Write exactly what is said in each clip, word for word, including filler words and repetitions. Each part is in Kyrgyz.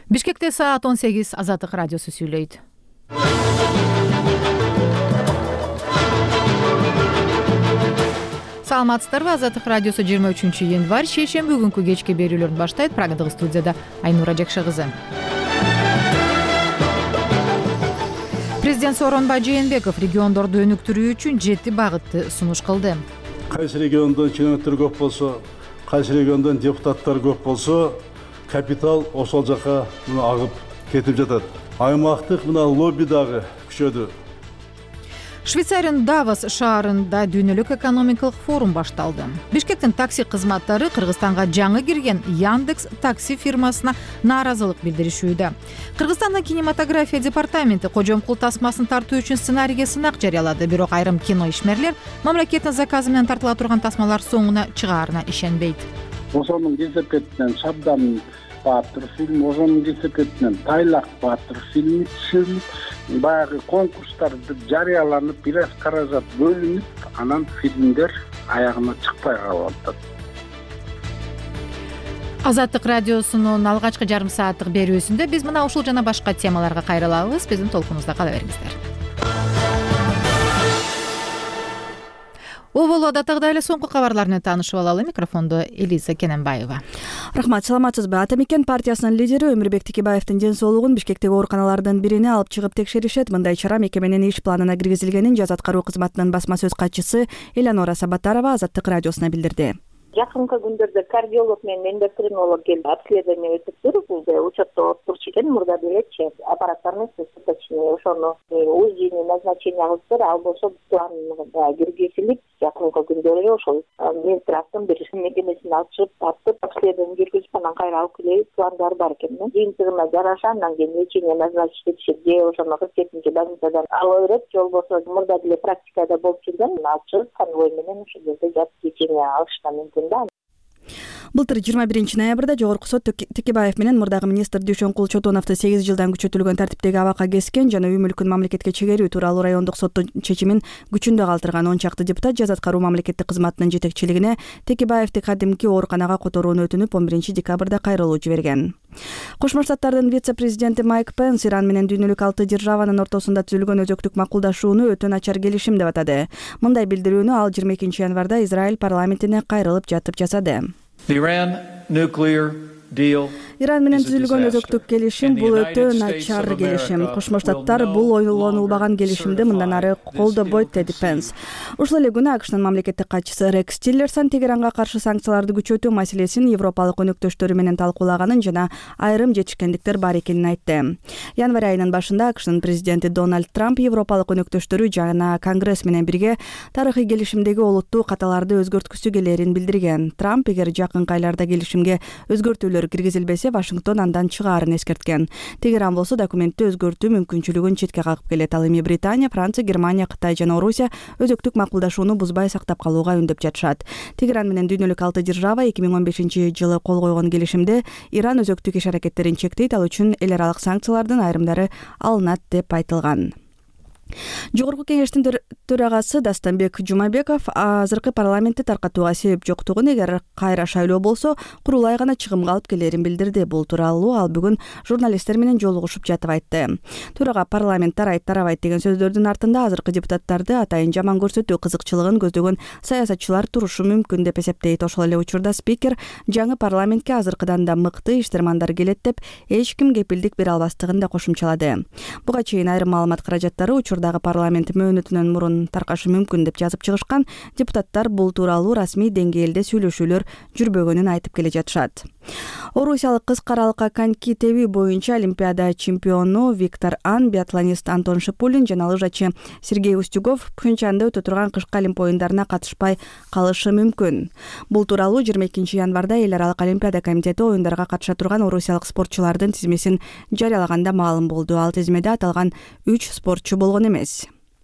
Бишкекте саат он сегиз. Азаттык радиосу сүйлөйт. Саламатсыздарбы? Азаттык радиосу жыйырма үчүнчү январь шейшемби күнкү кечки берүүлөрүн баштайт. Прагадагы студияда Айнура Жакшы кызы. Президент Сооронбай Жээнбеков региондорду өнүктүрүү үчүн жети багытты сунуш кылды. Кайсы региондон чыгымдар көп болсо, кайсы региондон депутаттар көп болсо, капитал ошол жака агып кетип жатат. Аймактык мына лобби дагы күчөдү. Швейцариянын Давос шаарында дүйнөлүк экономикалык форум башталды. Бишкектин такси кызматтары Кыргызстанга жаңы кирген Яндекс такси фирмасына нааразылык билдиришүүдө. Кыргызстандын кинематография департаменти кожомкул тасмасын тартуу үчүн сценарийге сынак жарыялады. Бирок айрым кино ишмерлер мамлекеттин заказы менен тартыла турган тасмалар соңуна чыгаарына ишенбейт. Ошонун кесепетинен Шабдан Баатыр фильм, ошонун кесепетинен Тайлак Баатыр фильми түшүрүлүп, баягы конкурстарды жарыяланып, бир аз каражат бөлүнүп, анан фильмдер аягына чыкпай калып атат. Азаттык радиосунун алгачкы жарым сааттык берүүсүндө биз мына ушул жана башка темаларга кайрылабыз. Биздин толкунубузда кала бериңиздер. О боло датагыдай эле соңку кабарлар менен таанышып алалы. Микрофондо Элиза Кененбаева. Рахмат, саламатсызбы? Ата мекен партиясынын лидери Өмүрбек Текебаевдин ден соолугун Бишкектеги ооруканалардын бирине алып чыгып текшеришет. Мындай чара мекеменин иш планына киргизилгенин Жаз аткаруу кызматынын басма сөз катчысы Элянора Сабатарова Азаттык радиосуна билдирди. Жакынкы күндөрдө кардиолог менен эндокринолог келип обследование өтүп туруп, учетто отурчу экен, мурда белечи аппараттарын точнее ошону УЗИни назначение кылыптыр, ал болсо планга киргизилип, жакынкы күндөрү ошол Минздравдын бир мекемесине алып чыгып тартып, обследование жүргүзүп, анан кайра алып келип, пландар бар экен. Жыйынтыгына жараша андан кийин лечение назначить этишет, же ошону кырк жетинчи больницадан ала берет, же болбосо мурда деле практикада болуп жүргөн, алып чыгып конвой менен ошол жерде жатып лечение алышына мүмкүн. Былтыр жыйырма биринчи ноябрда Жогорку сот Текебаев менен мурдагы министр Дүйшөнкул Чотоновду сегиз жылдан күчөтүлгөн тартиптеги абакка кескен жана үй мүлкүн мамлекетке чегерүү тууралуу райондук соттун чечимин күчүндө калтырган он чакты депутат Жаз аткаруу мамлекеттик кызматынын жетекчилигине Текебаевди кадимки ооруканага которууну өтүнүп он биринчи декабрда кайрылуу жиберген. Кошмо Штаттардын вице-президенти Майк Пенс Иран менен дүйнөлүк алты державанын ортосунда түзүлгөн өзөктүк макулдашууну өтө начар келишим деп атады. Мындай билдирүүнү ал жыйырма экинчи январда Израиль парламентине кайрылып жатып жасады. Иран менен түзүлгөн өзөктүк келишим бул өтө начар келишим. Кошмо Штаттар бул ойлонулбаган келишимди мындан ары колдобойт, деди Пенс. Ушул эле күнү АКШнын мамлекеттик катчысы Рекс Тиллерсон Тегеранга каршы санкцияларды күчөтүү маселесин европалык өнөктөштөрү менен талкуулаганын жана айрым жетишкендиктер бар экенин айтты. Январь айынын башында АКШнын президенти Дональд Трамп европалык өнөктөштөрү жана Конгресс менен бирге тарыхый келишимдеги олуттуу каталарды өзгөрткүсү келерин билдирген. Трамп эгер жакынкы айларда келишимге өзгөртүүлөр киргизилбесе, Вашингтон андан чыгаарын эскерткен. Тегеран болсо документти өзгөртүү мүмкүнчүлүгүн четке кагып келет. Ал эми Британия, Франция, Германия, Кытай жана Орусия өзөктүк макулдашууну бузбай сактап калууга үндөп жатышат. Тегеран менен дүйнөлүк алты держава эки миң он бешинчи жылы кол койгон келишимде Иран өзөктүк иш аракеттерин чектейт, ал үчүн эл аралык санкциялардын айрымдары алынат деп айтылган. Жогорку кеңештин төрагасы Дастанбек Жумабеков азыркы парламентти таркатууга себеп жоктугун, эгер кайра шайлоо болсо курулай гана чыгымга алып келерин билдирди. Бул тууралуу ал бүгүн журналисттер менен жолугушуп жатып айтты. Төрага парламент тарайт тарабайт деген сөздөрдүн артында азыркы депутаттарды атайын жаман көрсөтүү кызыкчылыгын көздөгөн саясатчылар турушу мүмкүн деп эсептейт. Ошол эле учурда спикер жаңы парламентке азыркыдан да мыкты иштермандар келет деп эч ким кепилдик бере албастыгын да кошумчалады. Буга чейин айрым маалымат каражаттары учурдагы парламент мөөнөтүнөн мурун таркашы мүмкүн деп жазып чыгышкан. Депутаттар бул тууралуу расмий деңгээлде сүйлөшүүлөр жүрбөгөнүн айтып келе жатышат. Орусиялык кыз каралыкка коньки тебүү боюнча Олимпиада чемпиону Виктор Ан, биатлонист Антон Шипулин жана лыжачы Сергей Устюгов Пхенчанда өтө турган кышкы Олимп оюндарына катышпай калышы мүмкүн. Бул тууралуу жыйырма экинчи январда эл аралык Олимпиада комитети оюндарга катыша турган орусиялык спортчулардын тизмесин жарыялаганда маалым болду. Ал тизмеде аталган үч спортчу болгон эмес.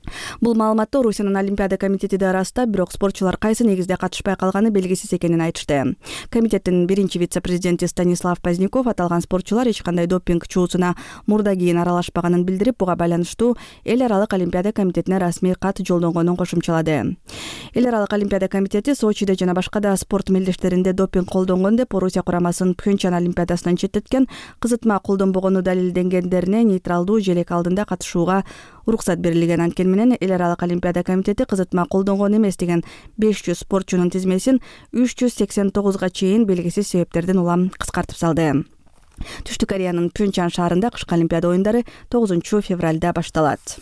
Бул маалыматты Орусиянын Олимпиада комитети да ырастап, бирок спортчулар кайсы негизде катышпай калганы белгисиз экенин айтышты. Комитеттин биринчи вице-президенти Станислав Поздняков аталган спортчулар эч кандай допинг чуусуна мурда кийин аралашпаганын билдирип, буга байланыштуу Эл аралык Олимпиада комитетине расмий кат жолдонгонун кошумчалады. Эл аралык Олимпиада комитети Сочиде жана башка да спорт мелдештеринде допинг колдонгон деп Орусия курамасын Пхенчан Олимпиадасынан четтеткен, кызытма колдонбогону далилденгендерине нейтралдуу желек алдында катышууга уруксат берилген. Анткени менен Эл аралык Олимпиада комитети кызытма колдонгон эмес деген беш жүз спортчунун тизмесин үч жүз сексен тогузга чейин белгисиз себептерден улам кыскартып салды. Түштүк Кореянын Пхенчан шаарында кышкы Олимпиада оюндары тогузунчу февралда башталат.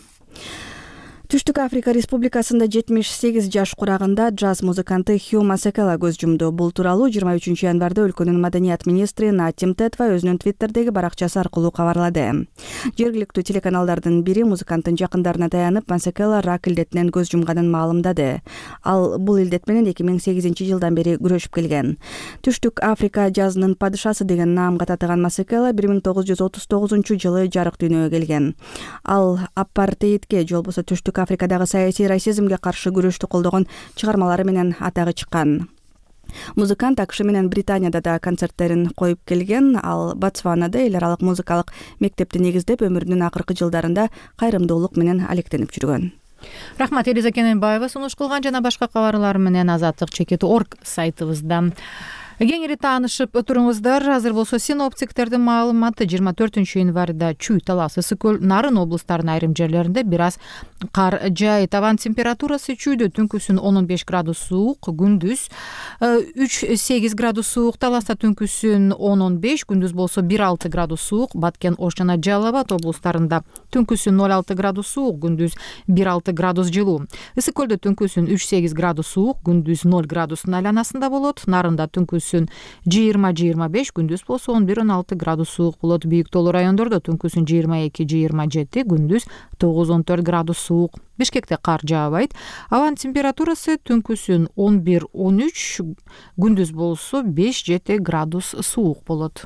Түштүк Африка Республикасында жетимиш сегиз жаш курагында джаз музыканты Хью Масекела көз жумду. Бул тууралуу жыйырма үчүнчү январда өлкөнүн маданият министри Натим Тетва өзүнүн твиттердеги баракчасы аркылуу кабарлады. Жергиликтүү телеканалдардын бири музыканттын жакындарына таянып, Масекела рак илдетинен көз жумганын маалымдады. Ал бул илдет менен эки миң сегизинчи жылдан бери күрөшүп келген. Түштүк Африка джазынын падышасы деген наамга татыган Масекела бир миң тогуз жүз отуз тогузунчу жылы жарык дүйнөгө келген. Ал апартеидке, же болбосо Түштүк Африкадагы саясий расизмге каршы күрөштү колдогон чыгармалары менен атагы чыккан. Музыкант АКШ менен Британияда да концерттерин коюп келген. Ал Ботсванада эл аралык музыкалык мектепти негиздеп, өмүрүнүн акыркы жылдарында кайрымдуулук менен алектенип жүргөн. Рахмат, Элиза Кененбаева сунуш кылган. Жана башка кабарлар менен азаттык чекит точка орг сайтыбызда кеңири таанышып отуруңуздар. Азыр болсо синоптиктердин маалыматы жыйырма төртүнчү январда Чүй, Талас, Ысык көл, Нарын облустарынын айрым жерлеринде бир аз кар жаайт. Абан температурасы Чүйдө түнкүсүн он беш градус суук, күндүз үч сегиз градус суук, Таласта түнкүсүн он беш, күндүз болсо бир алты градус суук, Баткен, Ош жана Жалал Абад облустарында түнкүсүн ноль алты градус суук, күндүз бир алты градус жылуу. Ысык көлдө түнкүсүн үч сегиз градус суук, күндүз ноль градустун айланасында болот. Нарында түнкүсүн жыйырма жыйырма беш, күндүз болсо он бир он алты градус суук болот. Бийик тоолуу райондордо түнкүсүн жыйырма эки жыйырма жети, күндүз тогуз он төрт градус суук. Бишкекте кар жаабайт. Абан температурасы түнкүсүн он бир он үч, күндүз болсо беш жети градус суук болот.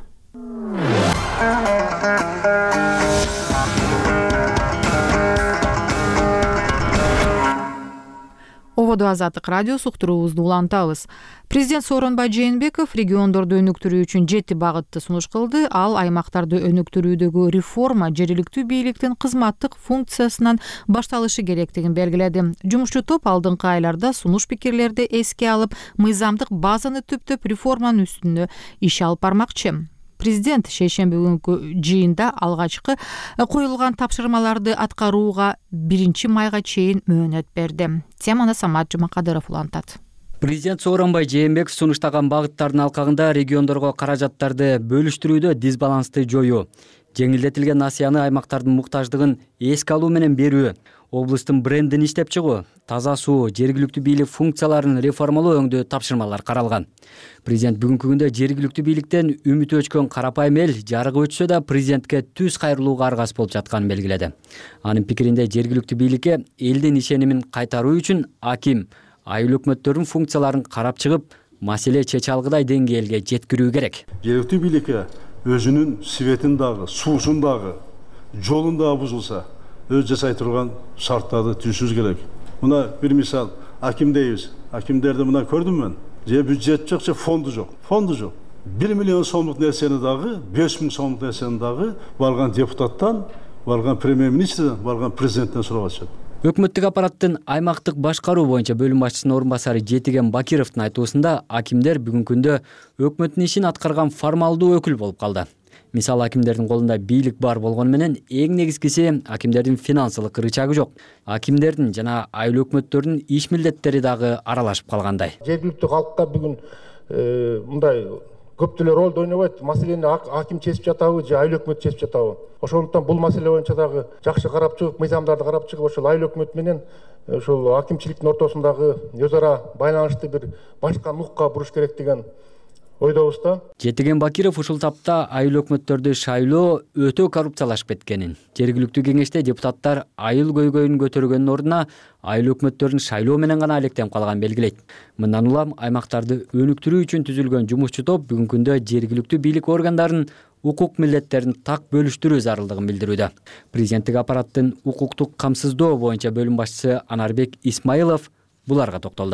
Ободо Азаттык радиосу уктуруубузду улантабыз. Президент Сооронбай Жээнбеков региондорду өнүктүрүү үчүн жети багытты сунуш кылды. Ал аймактарды өнүктүрүүдөгү реформа жергиликтүү бийликтин кызматтык функциясынан башталышы керектигин белгиледи. Жумушчу топ алдыңкы айларда сунуш пикирлерди эске алып, мыйзамдык базаны түптөп реформанын үстүнө иш алып бармакчы. Президент шейшемби күнкү жыйында алгачкы коюлган тапшырмаларды аткарууга биринчи майга чейин мөөнөт берди. Теманы Самат Жумакадыров улантат. Президент Сооронбай Жээнбеков сунуштаган багыттардын алкагында региондорго каражаттарды бөлүштүрүүдө дисбалансты жоюу, жеңилдетилген насыяны аймактардын муктаждыгын эске алуу менен берүү, облустун брендин иштеп чыгуу, таза суу, жергиликтүү бийлик функцияларын реформалоо өңдүү тапшырмалар каралган. Президент бүгүнкү күндө жергиликтүү бийликтен үмүтү өчкөн карапайым эл жарыгы өтсө да президентке түз кайрылууга аргасыз болуп жатканын белгиледи. Анын пикиринде жергиликтүү бийликке элдин ишенимин кайтаруу үчүн аким, айыл өкмөттөрдүн функцияларын карап чыгып, маселе чече алгыдай деңгээлге жеткирүү керек. Жергиликтүү бийликке өзүнүн светин дагы, суусун дагы, жолун дагы бузулса, өз жасай турган шарттарды түзүш керек. Мына бир мисал, аким дейбиз. Акимдерди мына көрдүм мен. Же бюджет жок, же фонду жок. Фонду жок. бир миллион сомдук нерсени дагы, беш миң сомдук нерсени дагы барган депутаттан, барган премьер-министрден, барган президенттен сурап атышат. Өкмөттүк аппараттын аймактык башкаруу боюнча бөлүм башчысынын орун басары Жетиген Бакировдун айтуусунда акимдер бүгүнкү күндө өкмөттүн ишин аткарган формалдуу өкүл болуп калды. Мисалы, акимдердин колунда бийлик бар болгону менен эң негизгиси акимдердин финансылык рычагы жок. Акимдердин жана айыл өкмөттөрдүн иш милдеттери дагы аралашып калгандай. Жергиликтүү калкка бүгүн мындай көптөлөр ролду ойнобойт. Маселени аким чечип жатабы же айыл өкмөт чечип жатабы? Ошондуктан бул маселе боюнча дагы жакшы карап чыгып, мыйзамдарды карап чыгып, ошол айыл өкмөт менен ошол акимчиликтин ортосундагы өз ара байланышты бир башка нукка буруш керек деген ойдобузда. Жетиген Бакиров ушул тапта айыл өкмөттөрдү шайлоо өтө коррупциялашып кеткенин, жергиликтүү кеңеште депутаттар айыл көйгөйүн көтөргөнүн ордуна айыл өкмөттөрүн шайлоо менен гана алектенип калган белгилейт. Мындан улам аймактарды өнүктүрүү үчүн түзүлгөн жумушчу топ бүгүнкү күндө жергиликтүү бийлик органдарын укук милдеттерин так бөлүштүрүү зарылдыгын билдирүүдө. Президенттик аппараттын укуктук камсыздоо боюнча бөлүм башчысы Анарбек Исмаилов буларга токтолду.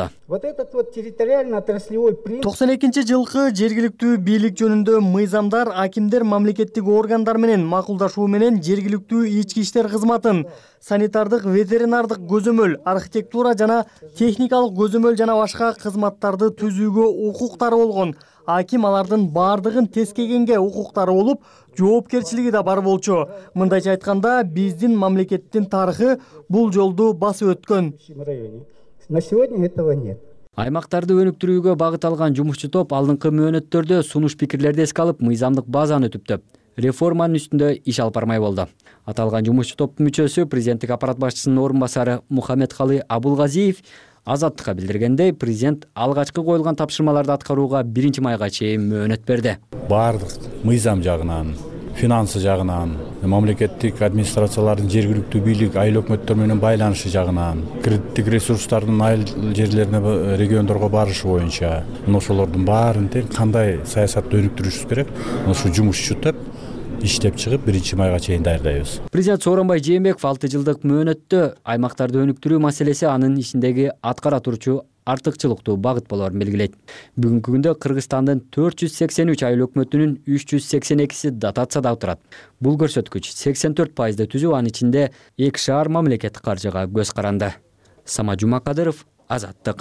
токсон экинчи жылкы жергиликтүү бийлик жөнүндө мыйзамдар акимдер мамлекеттик органдар менен макулдашуу менен жергиликтүү ички иштер кызматын, санитардык, ветеринардык көзөмөл, архитектура жана техникалык көзөмөл жана башка кызматтарды түзүүгө укуктары болгон. Аким алардын бардыгын тескегенге укуктары болуп, жоопкерчилиги да бар болчу. Мындайча айтканда, биздин мамлекеттин тарыхы бул жолду басып өткөн. На сегодня этого нет. Аймактарды өнүктүрүүгө багыт алган жумушчу топ алдыңкы мөөнөттөрдө сунуш пикирлерди эске алып, мыйзамдык базаны түптөп, реформанын үстүндө иш алып бармай болду. Аталган жумушчу топтун мүчөсү президенттик аппарат башчысынын орун басары Мухаммедкалы Абулгазиев Азаттыкка билдиргендей, президент алгачкы коюлган тапшырмаларды аткарууга биринчи майга чейин мөөнөт берди. Бардык мыйзам жагынан, финансы жагынан, мамлекеттик администрациялардын жергиликтүү бийлик айыл өкмөттөр менен байланышы жагынан, кредиттик ресурстардын айыл жерлерине, региондорго барышы боюнча, ошолордун баарын тең кандай саясатты өнүктүрүшүбүз керек, ошо жумушчу топ иштеп чыгып биринчи майга чейин даярдайбыз. Президент Сооронбай Жээнбеков алты жылдык мөөнөттө аймактарды өнүктүрүү маселеси анын ишиндеги аткара турчу артыкчылыктуу багыт болорун белгилейт. Бүгүнкү күндө Кыргызстандын төрт жүз сексен үч айыл өкмөтүнүн үч жүз сексен экиси дотацияда отурат. Бул көрсөткүч сексен төрт пайызды түзүп, анын ичинде эки шаар мамлекеттик каржыга көз каранды. Сама Жумакадыров, Азаттык.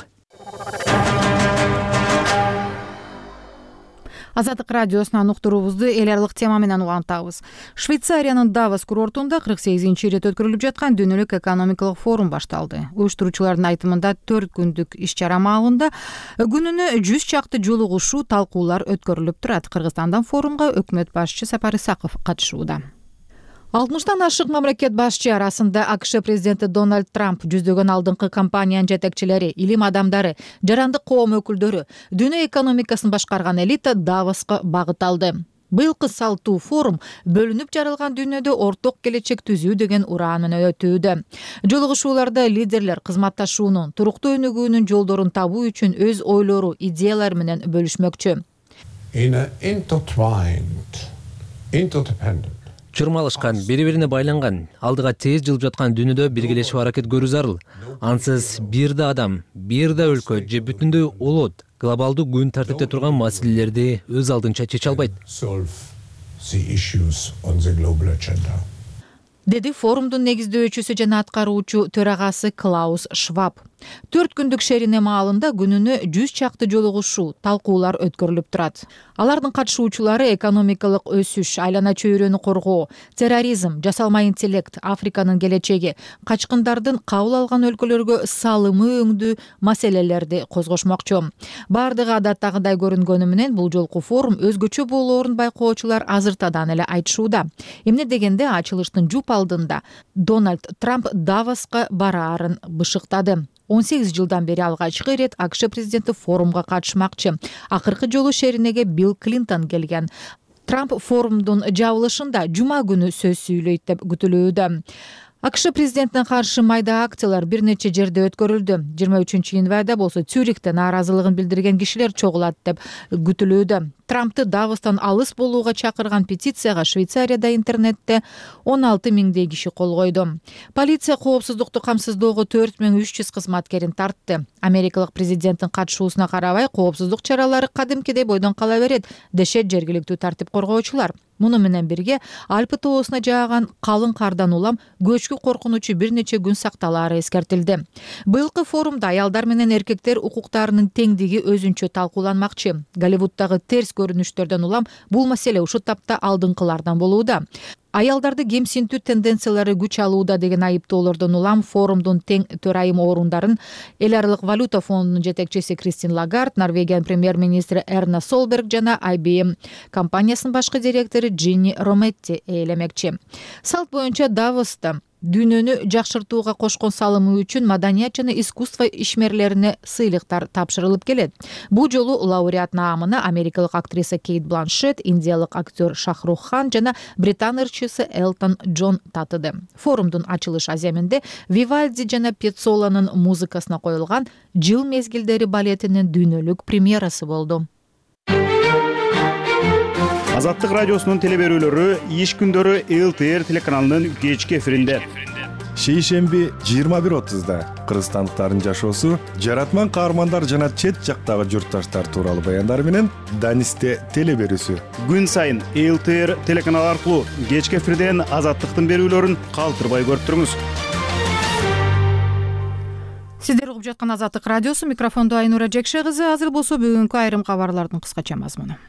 Азаттык радиосунан уктуруубузду эл аралык тема менен улантабыз. Швейцариянын Давос курортунда кырк сегизинчи ирет өткөрүлүп жаткан дүйнөлүк экономикалык форум башталды. Уюштуруучулардын айтымында төрт күндүк иш-чара маалында күнүнө жүз чакты жолугушуу, талкуулар өткөрүлүп турат. Кыргызстандан форумга өкмөт башчысы Сапар Исаков катышууда. алтымыштан ашык мамлекет башчы арасында АКШ президенти Дональд Трамп, жүздөгөн алдыңкы компаниянын жетекчилери, илим адамдары, жарандык коом өкүлдөрү, дүйнө экономикасын башкарган элита Давоска багыт алды. Быйылкы салтуу форум бөлүнүп жарылган дүйнөдө орток келечек түзүү деген ураан менен өтүүдө. Жолугушууларда лидерлер кызматташуунун, туруктуу өнүгүүнүн жолдорун табуу үчүн өз ойлору, идеялар менен бөлүшмөкчү. Чурмалышкан, бири-бирине байланган, алдыга тез жылып жаткан дүйнөдө биргелешип аракет көрүү зарыл. Ансыз бир да адам, бир да өлкө же бүтүндөй улут глобалдуу күн тартипте турган маселелерди өз алдынча чече албайт. Деди форумдун негиздөөчүсү жана аткаруучу төрагасы Клаус Шваб. Төрт күндүк шерине маалында күнүнө жүз чакты жолугушуу, талкуулар өткөрүлүп турат. Алардын катышуучулары экономикалык өсүш, айлана чөйрөнү коргоо, терроризм, жасалма интеллект, Африканын келечеги, качкындардын кабыл алган өлкөлөргө салымы өңдүү маселелерди козгошмокчу. Бардыгы адаттагыдай көрүнгөнү менен бул жолку форум өзгөчө болоорун байкоочулар азыртадан эле айтышууда. Эмне дегенде ачылыштын жуп алдында Дональд Трамп Давоска бараарын бышыктады. он сегиз жылдан бери алгачкы ирет АКШ президенти форумга катышмакчы. Акыркы жолу шеринеге Билл Клинтон келген. Трамп форумдун жабылышында жума күнү сөз сүйлөйт деп күтүлүүдө. АКШ президентине каршы майда акциялар бир нече жерде өткөрүлдү. жыйырма үчүнчү январда болсо Цюрихте нааразылыгын билдирген кишилер чогулат деп күтүлүүдө. Трампты Давостан алыс болууга чакырган петицияга Швейцарияда интернетте он алты миңдей киши кол койду. Полиция коопсуздукту камсыздоого төрт миң үч жүз кызматкерин тартты. Америкалык президенттин катышуусуна карабай, коопсуздук чаралары кадимкидей бойдон кала берет, дешет жергиликтүү тартип коргоочулар. Муну менен бирге Альпы тоосуна жааган калың кардан улам көчкү коркунучу бир нече күн сакталаары эскертилди. Быйылкы форумда аялдар менен эркектер укуктарынын теңдиги өзүнчө талкууланмакчы. Голливуддагы терс көрүнүштөрдөн улам бул маселе ушул тапта алдыңкылардан болууда. Аялдарды кемсинтүү тенденциялары күч алууда деген айыптоолордон улам форумдун тең төрайым орундарын Эл аралык валюта фондунун жетекчиси Кристин Лагард, Норвегиянын премьер-министри Эрна Солберг жана ай би эм компаниясынын башкы директору Джинни Рометти ээлемекчи. Салт боюнча Давоста дүйнөнү жакшыртууга кошкон салымы үчүн маданият жана искусство ишмерлерине сыйлыктар тапшырылып келет. Бул жолу лауреат наамына америкалык актриса Кейт Бланшетт, индиялык актер Шахрух Хан жана британ ырчысы Элтон Джон татыды. Форумдун ачылыш аземинде Вивальди жана Пеццоланын музыкасына коюлган Жыл мезгилдери балетинин дүйнөлүк премьерасы болду. Азаттык радиосунун теле берүүлөрү иш күндөрү эл тэ эр телеканалынын кечки эфиринде. Шейшемби жыйырма бир отузда кыргызстандыктардын жашоосу, жаратман каармандар жана чет жактагы журтташтар тууралуу баяндар менен Данисте теле берүүсү. Күн сайын эл тэ эр телеканалы аркылуу кечки эфирден азаттыктын берүүлөрүн калтырбай көрүп туруңуз. Сиздер угуп жаткан Азаттык радиосу, микрофондо Айнура Жекше кызы. Азыр болсо бүгүнкү айрым кабарлардын кыскача мазмуну.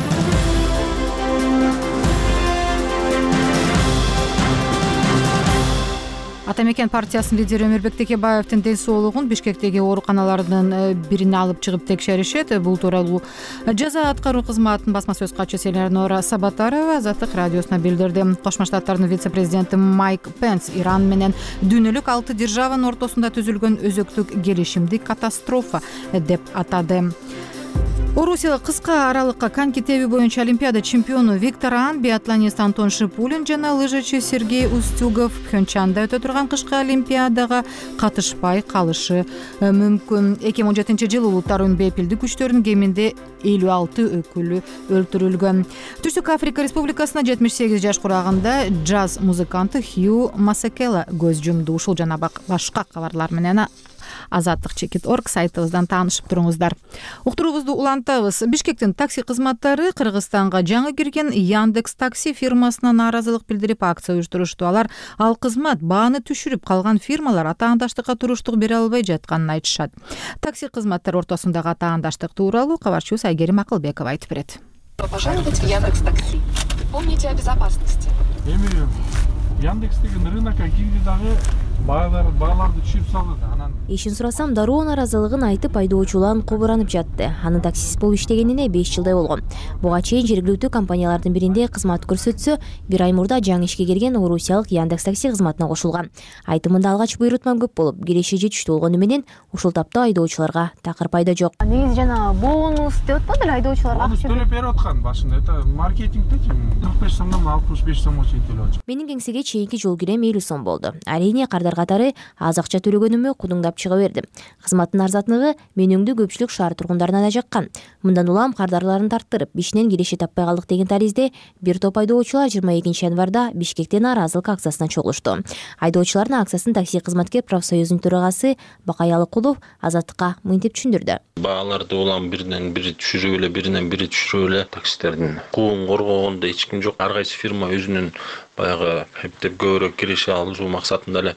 Ата мекен партиясынын лидери Өмүрбек Текебаевдин ден соолугун Бишкектеги ооруканалардын бирине алып чыгып текшеришет. Бул тууралуу жаза аткаруу кызматынын басма сөз катчысы Элеонора Сабатарова Азаттык радиосуна билдирди. Кошмо Штаттардын вице-президенти Майк Пенс Иран менен дүйнөлүк алты державанын ортосунда түзүлгөн өзөктүк келишимди катастрофа деп атады. Орусиялык кыска аралыкка коньки тебүү боюнча Олимпиада чемпиону Виктор Ан, биатлонист Антон Шипулин жана лыжачы Сергей Устюгов Көнчанда өтө турган кышкы Олимпиадага катышпай калышы мүмкүн. эки миң он жетинчи жылы улуттар үнбей пилдик күчтөрүнүн кеминде элүү алты өкүлү өлтүрүлгөн. Түштүк Африка Республикасына жетимиш сегиз жаш курагында джаз музыканты Хью Масакела көз жумду. Ушул жана башка кабарлар менен Азаттык чекит точка орг сайтыбыздан таанышып туруңуздар. Уктуруубузду улантабыз. Бишкектин такси кызматтары Кыргызстанга жаңы кирген Яндекс такси фирмасына нааразылык билдирип акция уюштурушту. Алар ал кызмат бааны түшүрүп калган фирмалар атаандаштыкка туруштук бере албай жатканын айтышат. Такси кызматтары ортосундагы атаандаштык тууралуу кабарчыбыз Айгерим Акылбекова айтып берет. Пожаловать в Яндекс такси. Помните о безопасности. Эми Яндекс деген рынокко кирди дагы бааларды түшүрүп салды. Анан ишин сурасам дароо нааразылыгын айтып айдоочулар кобуранып жатты. Анын таксист болуп иштегенине беш жылдай болгон. Буга чейин жергиликтүү компаниялардын биринде кызмат көрсөтсө, бир ай мурда жаңы ишке кирген орусиялык Яндекс такси кызматына кошулган. Айтымында алгач буйрутма көп болуп, киреше жетиштүү болгону менен ушул тапта айдоочуларга такыр пайда жок. Негизи жана бонус деп атпады эле айдоочуларга? Бонус төлөп берип аткан башында. Это маркетингдечи кырк беш сомдон алтымыш беш сомго чейин төлөп атышат. Менин кеңсеге чейинки жол кирем элүү сом болду. Арине кардар катары аз акча төлөгөнүмө кудуңдап чыга бердим. Кызматтын арзатлыгы менөңдү көпчүлүк шаар тургундарына да жаккан. Мындан улам кардарларын тарттырып, бишинен киреше таппай калдык деген таризде бир топ айдоочулар жыйырма экинчи январда Бишкекте нааразылык акциясына чогулушту. Айдоочулардын акциясын такси кызматкер профсоюзунун төрагасы Бакай Алыкулов Азаттыкка мынтип түшүндүрдү. Бааларды улам биринен бири түшүрүп эле, биринен бири түшүрүп эле таксистердин куун коргогондо эч ким жок. Ар кайсы фирма өзүнүн баягы эптеп көбүрөөк киреше алуу максатында эле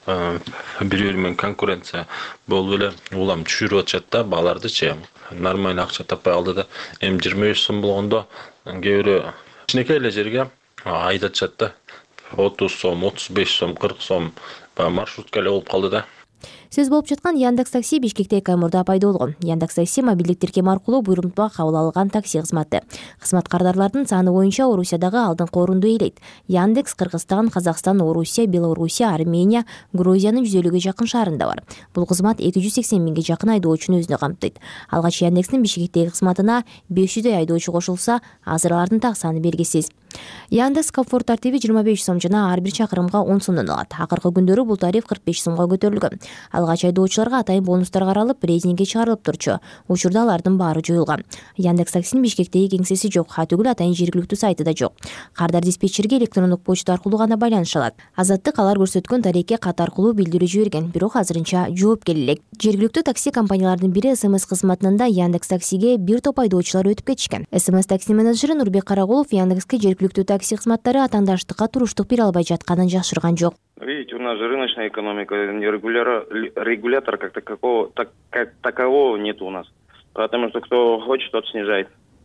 бири-бири менен конкуренция болуп эле улам түшүрүп атышат да баалардычы. Нормально акча таппай калды да. Эми жыйырма беш сом болгондо кээ бирөө кичинекей эле жерге айдатышат да. отуз сом, отуз беш сом, кырк сом маршрутка эле болуп калды да. Сөз болуп жаткан Яндекс такси Бишкекте эки ай мурда пайда болгон. Яндекс такси мобилдик тиркем аркылуу буйрутма кабыл алган такси кызматы. Кызмат кардарлардын саны боюнча Орусиядагы алдыңкы орунду ээлейт. Яндекс Кыргызстан, Казакстан, Орусия, Белоруссия, Армения, Грузиянын жүз элүүгө жакын шаарында бар. Бул кызмат эки жүз сексен миңге жакын айдоочуну өзүнө камтыйт. Алгач Яндекстин Бишкектеги кызматына беш жүздөй айдоочу кошулса, азыр алардын так саны белгисиз. Яндекс комфорт тартиби жыйырма беш сом жана ар бир чакырымга он сомдон алат. Акыркы күндөрү бул тариф кырк беш сомго көтөрүлгөн. Алгач айдоочуларга атайын бонустар каралып, рейтингге чыгарылып турчу. Учурда алардын баары жоюлган. Яндекс таксинин Бишкектеги кеңсеси жок, атүгүл атайын жергиликтүү сайты да жок. Кардар диспетчерге электрондук почта аркылуу гана байланыша алат. Азаттык алар көрсөткөн тарихке кат аркылуу билдирүү жиберген, бирок азырынча жооп келе элек. Жергиликтүү такси компаниялардын бири эс эм эс кызматында Яндекс таксиге бир топ айдоочулар өтүп кетишкен. эс эм эс такси менеджери Нурбек Карагулов Яндекске жергиликтүү такси кызматтары атаандаштыкка туруштук бере албай жатканын жашырган жок. Видите, у нас же рыночная экономика, регулятора как такового, так, как такового нет у нас. Потому что кто хочет, тот снижает.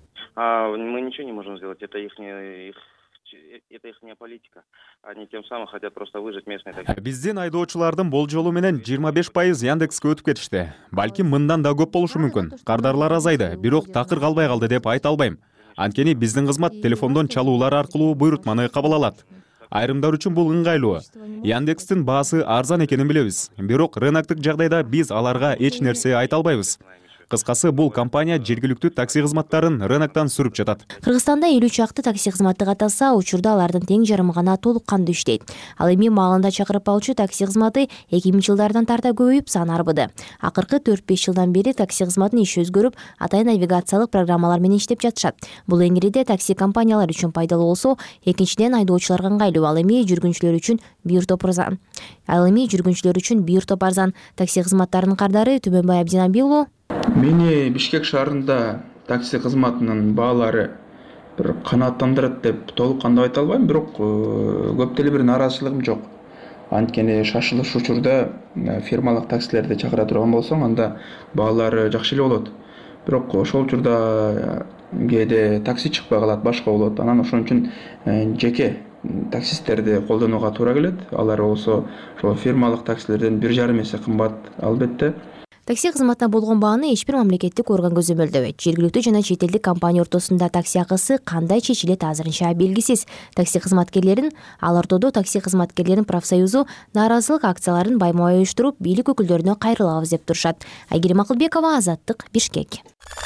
А мы ничего не можем сделать, это их, их, это их политика. Они тем самым хотят просто выжить местные такси. Биздин айдоочулардын болжолу менен жыйырма беш пайыз Яндекска өтүп кетишти. Балким мындан да көп болушу мүмкүн. Кардарлар азайды, бирок такыр калбай калды деп айта албайм. Анткени биздин кызмат телефондон чалуулар аркылуу буйрутманы кабыл алат. Айрымдар үчүн бул ыңгайлуу. Яндекстин баасы арзан экенин билебиз. Бирок рыноктук жагдайда биз аларга эч нерсе айта албайбыз. Кыскасы, бул компания жергиликтүү такси кызматтарын рыноктон сүрүп жатат. Кыргызстанда элүү чакты такси кызматы каталса, учурда алардын тең жарымы гана толук кандуу иштейт. Ал эми маалында чакырып алчу такси кызматы эки миңинчи жылдардан тарта көбөйүп саны арбыды. Акыркы төрт беш жылдан бери такси кызматынын иши өзгөрүп, атайын навигациялык программалар менен иштеп жатышат. Бул эңириде такси компаниялар үчүн пайдалуу болсо, экинчиден айдоочуларга ыңгайлуу. Ал эми жүргүнчүлөр үчүн бир топ арзан. Ал эми жүргүнчүлөр үчүн бир топ арзан. Такси кызматтарынын кардары Түмөнбай Абдинабил уулу. Мени Бишкек шаарында такси кызматынын баалары бир канааттандырат деп толук кандай айта албайм, бирок көп деле бир нааразычылыгым жок. Анткени шашылыш учурда фирмалык таксилерди чакыра турган болсоң, анда баалары жакшы эле болот. Бирок ошол учурда кээде такси чыкпай калат, башка болот. Анан ошон үчүн жеке таксисттерди колдонууга туура келет. Алар болсо ошол фирмалык таксилерден бир жарым эсе кымбат албетте. Такси кызматына болгон бааны эч бир мамлекеттик орган көзөмөлдөбөйт. Жергиликтүү жана чет элдик компания ортосунда такси акысы кандай чечилет азырынча белгисиз. Такси кызматкерлерин Ал ортодо такси кызматкерлеринин профсоюзу нааразылык акцияларын байма-бай уюштуруп, бийлик өкүлдөрүнө кайрылабыз деп турушат. Айгерим Акылбекова, Азаттык, Бишкек.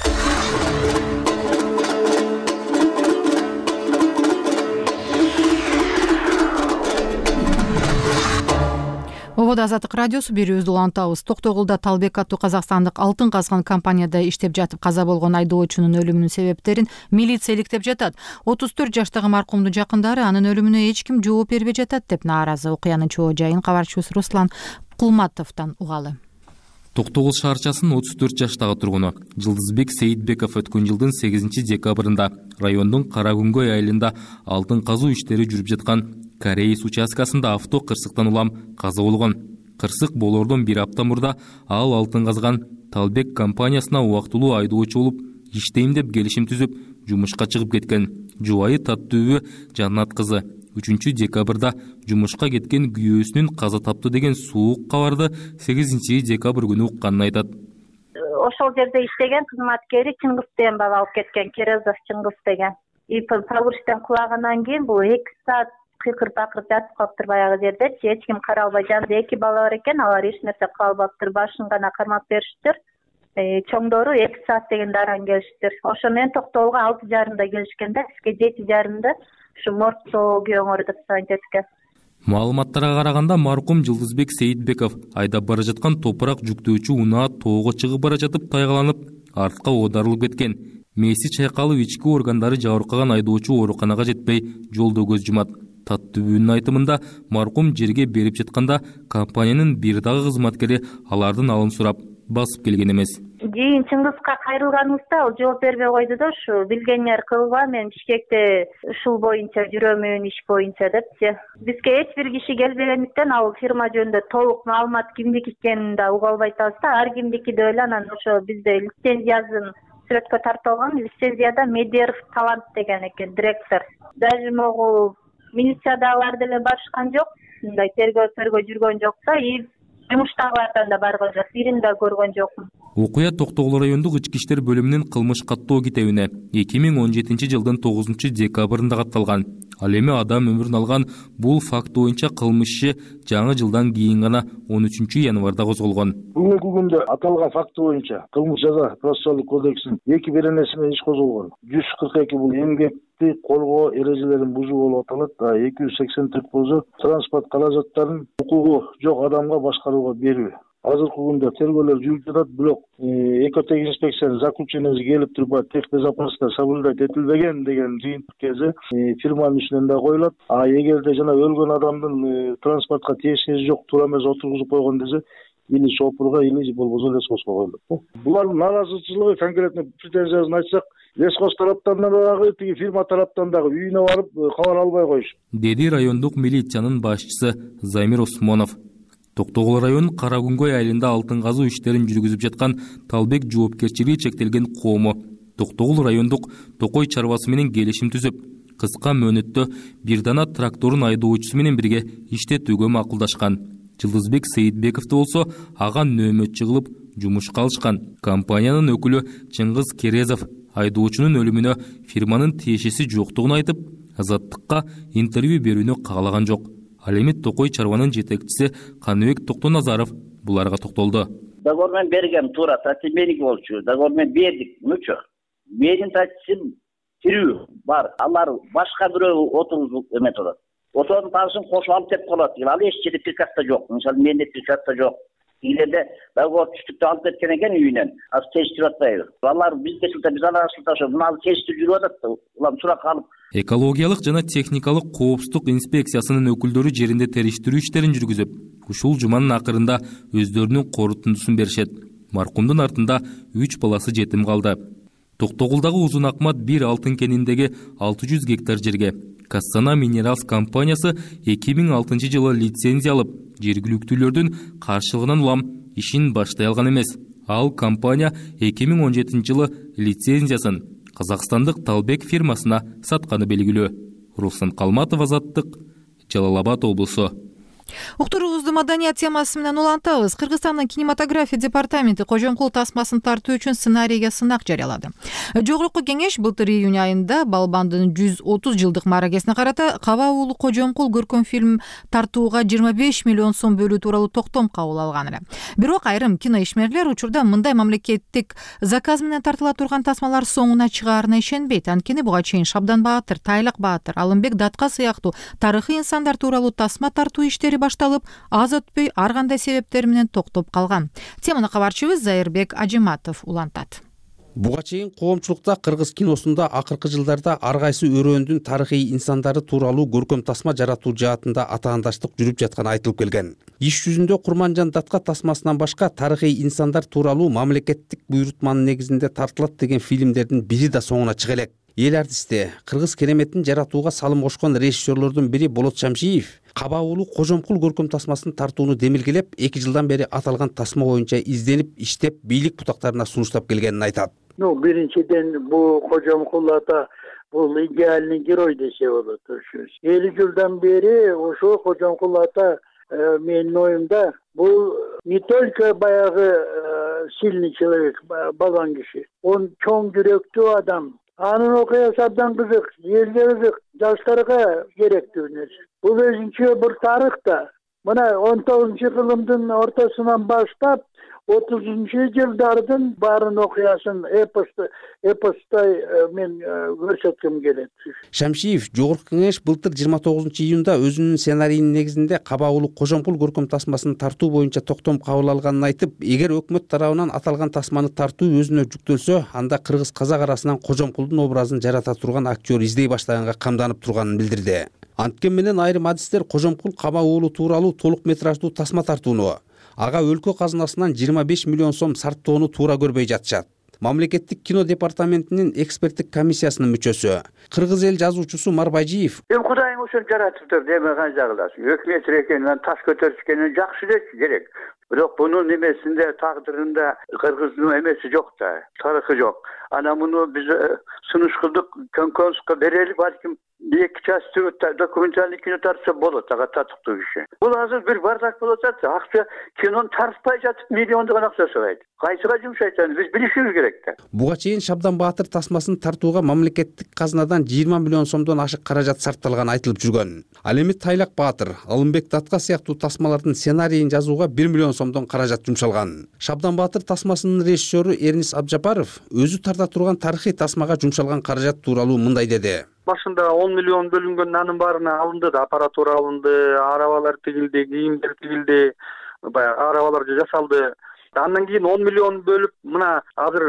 Обода Азаттык радиосу берүүбүздү улантабыз. Токтогулда Талбек аттуу казакстандык алтын казган компанияда иштеп жатып каза болгон айдоочунун өлүмүнүн себептерин милиция иликтеп жатат. отуз төрт жаштагы маркумдун жакындары анын өлүмүнө эч ким жооп бербей жатат деп нааразы. Окуянын чоо жайын кабарчыбыз Руслан Кулматовдон угалы. Токтогул шаарчасынын отуз төрт жаштагы тургуну Жылдызбек Сейитбеков өткөн жылдын сегизинчи декабрында райондун Каракүнгөй айылында алтын казуу иштери жүрүп жаткан Кореис участкасында авто кырсыктан улам каза болгон. Кырсык болордон бир апта мурда ал алтын казган Талбек компаниясына убактылуу айдоочу болуп иштейм деп келишим түзүп, жумушка чыгып кеткен. Жубайы Таттүүбү Жаннат кызы үчүнчү декабрда жумушка кеткен күйөөсүнүн каза таптı деген суук кабарды сегизинчи декабрь күнү укканын айтат. Ошол жерде иштеген кызматкери Чыңгыз деген бала алып кеткен, Керезов Чыңгыз деген. И погрузтан кулагандан кийин бул эки саат кыйкырып бакырып жатып калыптыр баягы жерде. Эч ким каралбай, жанында эки бала бар экен, алар эч нерсе кыла албаптыр, башын гана кармап бериштир. Чоңдору эки саат дегенде аран келиштир. Ошо менен Токтогулга алты жарымда келишкенде, бизге жети жарымда ушу моргто күйөөңөр деп айтышкан. Маалыматтарга караганда маркум Жылдызбек Сейитбеков айдап бара жаткан топурак жүктөөчү унаа тоого чыгып бара жатып тайгаланып, артка оодарылып кеткен. Мээси чайкалып ички органдары жабыркаган айдоочу ооруканага жетпей жолдо көз жумат. Таттүүбүнүн айтымында маркум жерге берип жатканда компаниянын бир дагы кызматкери алардын алым сурап басып келген эмес. Кийин Чыңгызга кайрылганыбызда ал жооп бербей койду да, ушу билгеңер кылба, мен Бишкекте ушул боюнча жүрөмүн, иш боюнча депчи. Бизге эч бир киши келбегендиктен ал фирма жөнүндө толук маалымат кимдики экенин да уга албай атабыз да. Ар кимдики деп эле анан ошо бизде лицензиясын сүрөткө тартылган, лицензияда Медеров Талант деген экен директор. Даже могу милициядагылар деле барышкан жок, мындай тергөө тергөө жүргөн жок да, и жумуштагылардан да барган жок, бирин да көргөн жокмун. Окуя Токтогул райондук ички иштер бөлүмүнүн кылмыш каттоо китебине эки миң он жетинчи жылдын тогузунчу декабрында катталган. Ал эми адам өмүрүн алган бул факт боюнча кылмыш иши жаңы жылдан кийин гана он үчүнчү январда козголгон. Бүгүнкү күндө аталган факт боюнча кылмыш жаза процессуалдык кодексинин эки беренеси менен иш козголгон. жүз кырк эки бул эмгекти коргоо эрежелерин бузуу болуп аталат. эки жүз сексен төрт болсо транспорт каражаттарын укугу жок адамга башкарууга берүү. Азыркы күндө тергөөлөр жүрүп жатат, бирок экотех инспекциянын заключениеси келип туруп, тех безопасность соблюдать этилбеген деген жыйынтык келсе, фирманын ишинен да коюлат. А эгерде жана өлгөн адамдын транспортко тиешеси жок, туура эмес отургузуп койгон десе, или шопурга, или болбосо лесхозго коюлат. Булардын нааразычылыгы, конкретно претензиясын айтсак, лесхоз тараптан дагы, тиги фирма тараптан дагы үйүнө барып кабар албай коюш. Деди райондук милициянын башчысы Замир Осмонов. Токтогул районунун Каракүнгөй айылында алтын казуу иштерин жүргүзүп жаткан Талбек жоопкерчилиги чектелген коому Токтогул райондук Токой чарбасы менен келишим түзүп, кыска мөөнөттө бир дана трактордун айдоочусу менен бирге иштетүүгө макулдашкан. Жылдызбек Сейитбековду болсо ага нөөмөтчү кылып жумушка алышкан. Компаниянын өкүлү Чыңгыз Керезов айдоочунун өлүмүнө фирманын тиешеси жоктугун айтып, Азаттыкка интервью берүүнү каалаган жок. Ал эми Токой чарбанын жетекчиси Каныбек Токтоназаров буларга токтолду. договор менен бергем туура, такси меники болчу. Договор менен бердик, мөчө. Менин таксим тирүү бар. Алар башка бирөө отургузуп эметип атат. Ошонун таксин кошуп алып кетип калат. Ал эч жерде приказ жок. Мисалы менде приказ жок. Илерде договор түштүктө алып кеткен экен үйүнөн. Азыр тештирип атпайбы. Алар бизге сылта, биз аларга сылташып, мына тештирип жүрүп атат да. Улам сурак алып. Экологиялык жана техникалык коопсуздук инспекциясынын өкүлдөрү жеринде териштирүү иштерин жүргүзүп, ушул жуманын акырында өздөрүнүн корутундусун беришет. Маркумдун артында үч баласы жетим калды. Токтогулдагы Узун Акмат бир алтын кениндеги алты жүз гектар жерге Кассана Минералс компаниясы эки миң алтынчы жылы лицензия алып, жергиликтүүлөрдүн каршылыгынан улам ишин баштай алган эмес. Ал компания эки миң он жетинчи жылы лицензиясын Казакстандык Талбек фирмасына сатканы белгилүү. Руслан Калматов, Азаттык, Жалал Абад облусу. Уктуруубузду маданият темасы менен улантабыз. Кыргызстандын кинематография департаменти кожомкул тасмасын тартуу үчүн сценарийге сынак жарыялады. Жогорку кеңеш былтыр июнь айында Балбандын жүз отуз жылдык мааракесине карата Каба уулу кожомкул көркөм фильм тартууга жыйырма беш миллион сом бөлүү тууралуу токтом кабыл алган эле. Бирок айрым кино ишмерлер учурда мындай мамлекеттик заказ менен тартыла турган тасмалар соңуна чыгаарына ишенбейт. Анткени буга чейин Шабдан Баатыр, Тайлак Баатыр, Алымбек Датка сыяктуу тарыхый инсандар тууралуу тасма тартуу иштери башталып, аз өтпөй ар кандай себептер менен токтоп калган. Теманы кабарчыбыз Зайырбек Ажиматов улантат. Буга чейин коомчулукта кыргыз киносунда акыркы жылдарда ар кайсы өрөөндүн тарыхый инсандары тууралуу көркөм тасма жаратуу жаатында атаандаштык жүрүп жатканы айтылып келген. Иш жүзүндө Курманжан Датка тасмасынан башка тарыхый инсандар тууралуу мамлекеттик буйрутманын негизинде тартылат деген фильмдердин бири да соңуна чыга элек. Эл артисти, кыргыз кереметин жаратууга салым кошкон режиссерлордун бири Болот Шамшиев Каба уулу кожомкул көркөм тасмасын тартууну демилгелеп, эки жылдан бери аталган тасма боюнча изденип, иштеп, бийлик бутактарына сунуштап келгенин айтат. Ну, биринчиден бул кожомкул ата бул идеальный герой десе болот. элүү жылдан бери ошо кожомкул ата менин оюмда бул не только баягы сильный человек, балан киши, он чоң жүрөктүү адам. Анын окуясы абдан кызык, элге кызык, жаштарга керектүү нерсе. Бул өзүнчө бир тарых да. Мына он тогузунчу кылымдын ортосунан баштап отузунчу жылдардын баарын окуясын эпостой эпостой мен көрсөткүм келет. Шамшиев жогорку кеңеш былтыр жыйырма тогузунчу июнда өзүнүн сценарийинин негизинде Каба уулу кожомкул көркөм тасмасын тартуу боюнча токтом кабыл алганын айтып, эгер өкмөт тарабынан аталган тасманы тартуу өзүнө жүктөлсө, анда кыргыз казак арасынан кожомкулдун образын жарата турган актер издей баштаганга камданып турганын билдирди. Анткен менен айрым адистер кожомкул Каба уулу тууралуу толук метраждуу тасма тартууну, ага өлкө казынасынан жыйырма беш миллион сом сарптоону туура көрбөй жатышат. Мамлекеттик кино департаментинин эксперттик комиссиясынын мүчөсү, кыргыз эл жазуучусу Марбайжиев: "Эми Кудайым ошентип жаратыптыр деме кандай кыласың? эки метр экенин таш көтөрүшкенин жакшы эле керек. Бирок бунун эмесинде тагдырында кыргыздын эмеси жок да, тарыхы жок. Ана муну биз сунуш кылдык, конкурска берели, балким эки частуу документальный кино тартса болот, ага татыктуу киши. Бул азыр бир бардак болуп атат. Акча кинону тартпай жатып миллиондогон акча сурайт. Кайсыга жумшайт аны биз билишибиз керек да. Буга чейин Шабдан Баатыр тасмасын тартууга мамлекеттик казынадан жыйырма миллион сомдон ашык каражат сарпталганы айтылып жүргөн. Ал эми Тайлак Баатыр, Алымбек Датка сыяктуу тасмалардын сценарийин жазууга бир миллион сомдон каражат жумшалган. Шабдан Баатыр тасмасынын режиссеру Эрнис Абжапаров өзү тарта турган тарыхый тасмага жумшалган каражат тууралуу мындай деди: Башында он миллион бөлүнгөн, анын баарына алынды да, аппаратура алынды, арабалар тигилди, кийимдер тигилди, баягы арабалар жасалды. Андан кийин он миллион бөлүп, мына азыр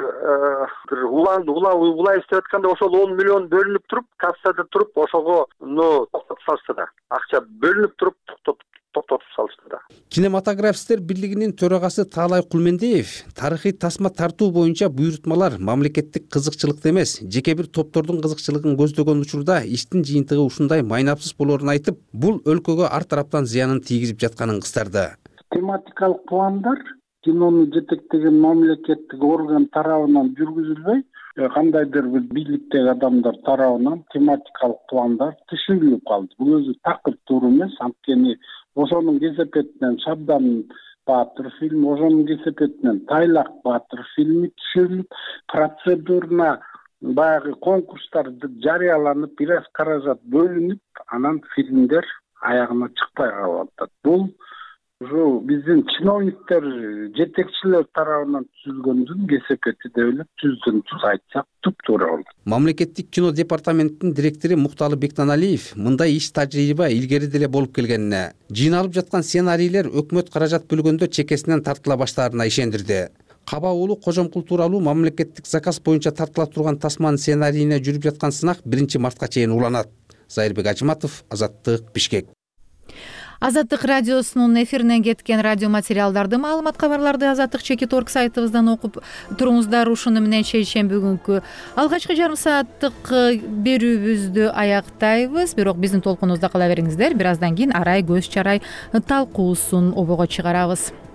бир улан ула улай иштеп атканда ошол он миллион бөлүнүп туруп, кассада туруп, ошого ну токтотуп салышты да. Акча бөлүнүп туруп, токтотуп токтотуп салышты да. Кинематографисттер бирлигинин төрагасы Таалай Кулмендиев тарыхый тасма тартуу боюнча буйрутмалар мамлекеттик кызыкчылыкты эмес, жеке бир топтордун кызыкчылыгын көздөгөн учурда иштин жыйынтыгы ушундай майнапсыз болоорун айтып, бул өлкөгө ар тараптан зыянын тийгизип жатканын кыстарды. Тематикалык пландар кинону жетектеген мамлекеттик орган тарабынан жүргүзүлбөй, кандайдыр бир бийликтеги адамдар тарабынан тематикалык пландар түшүрүлүп калды. Бул өзү такыр туура эмес, анткени ошонун кесепетинен Шабдан Баатыр фильми, ошонун кесепетинен Тайлак Баатыр фильми түшүрүлүп, процедурна баягы конкурстар жарыяланып, бир аз каражат бөлүнүп, анан фильмдер аягына чыкпай калып атат. Бул ушул биздин чиновниктер жетекчилер тарабынан түзүлгөндүн кесепети деп эле түздөн түз айтсак туптуура болот. Мамлекеттик кино департаментинин директору Мукталы Бектаналиев мындай иш тажрыйба илгери деле болуп келгенине, жыйналып жаткан сценарийлер өкмөт каражат бөлгөндө чекесинен тартыла баштаарына ишендирди. Каба уулу Кожомкул тууралуу мамлекеттик заказ боюнча тартыла турган тасманын сценариине жүрүп жаткан сынак биринчи мартка чейин уланат. Зайырбек Ажыматов, Азаттык, Бишкек. Азаттык радиосунун эфиринен кеткен радио материалдарды, маалымат кабарларды Азаттык чекит орг сайтыбыздан окуп туруңуздар. Ушуну менен шейшемби бүгүнкү алгачкы жарым сааттык берүүбүздү аяктайбыз. Бирок биздин толкунубузда кала бериңиздер. Бир аздан кийин арай көз чарай талкуусун обого чыгарабыз.